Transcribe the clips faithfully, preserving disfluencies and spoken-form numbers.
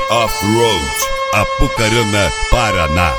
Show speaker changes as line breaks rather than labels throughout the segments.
Off-Road, Apucarana, Paraná.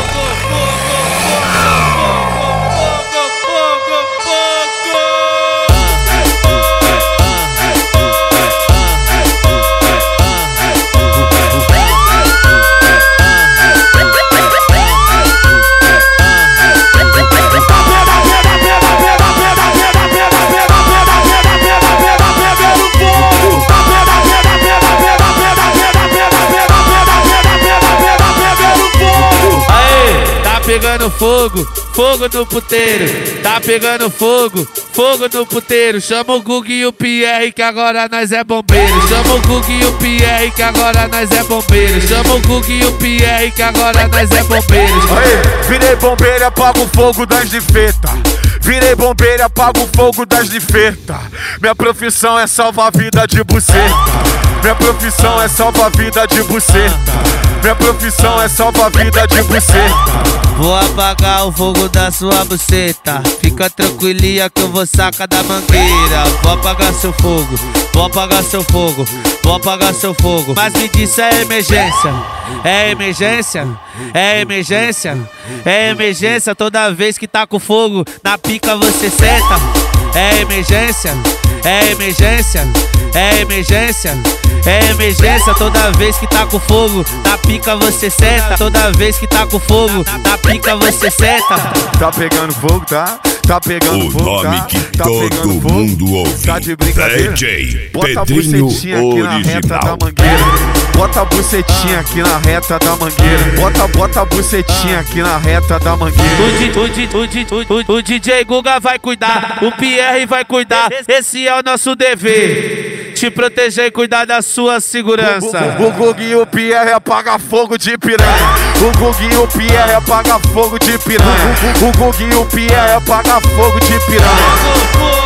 Pegando fogo, fogo no puteiro. Tá pegando fogo, fogo no puteiro. Chama o Gugu e o Pierre que agora nós é bombeiro. Chama o Gugu e o Pierre que agora nós é bombeiro. Chama o Gugu e o Pierre que agora nós é bombeiro.
Aê, virei bombeiro, apago o fogo das de feta. Virei bombeiro, apago o fogo das de feta. Minha profissão é salvar a vida de buceta. Minha profissão é salvar a vida de buceta. Minha profissão é salvar a vida de buceta.
Vou apagar o fogo da sua buceta. Fica tranquilinha que eu vou sacar da mangueira. Vou apagar seu fogo, vou apagar seu fogo, vou apagar seu fogo. Mas me disse, é emergência, é emergência, é emergência, é emergência. Toda vez que tá com fogo, na pica você senta. É emergência, é emergência, é emergência, é emergência. Toda vez que tá com fogo, na pica você senta. Toda vez que tá com fogo, na pica você senta.
Tá pegando fogo, tá? Tá pegando
o
fogo,
nome
tá?
que
Tá
todo mundo ouve.
Tá de brincadeira?
D J
Bota a
Pedrinho
bucetinha aqui na reta da
Original.
mangueira. Bota a bucetinha aqui na reta da mangueira. Bota, bota a bucetinha aqui na reta da mangueira.
O, di, o, di, o, di, o, o D J Guga vai cuidar, o Pierre vai cuidar. Esse é o nosso dever, te proteger e cuidar da sua segurança.
O Gugu e o Pierre apaga fogo de piranha. O Gugu e o Pierre apaga fogo de piranha. O Gugu e o Pierre apaga fogo de piranha.